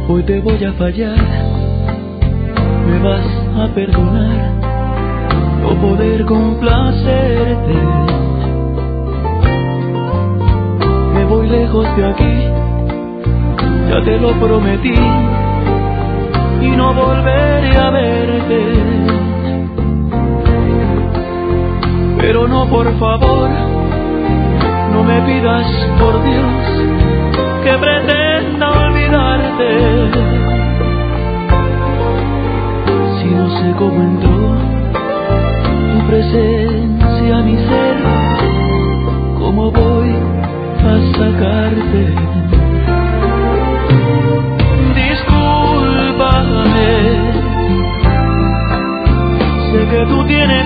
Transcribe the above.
Hoy te voy a fallar, me vas a perdonar, no poder complacerte. Me voy lejos de aquí, ya te lo prometí, y no volveré a verte. Pero no, por favor, no me pidas, por Dios, que pretenda olvidarte. Si no sé cómo entró tu presencia a mi ser, ¿cómo voy a sacarte? Discúlpame, sé que tú tienes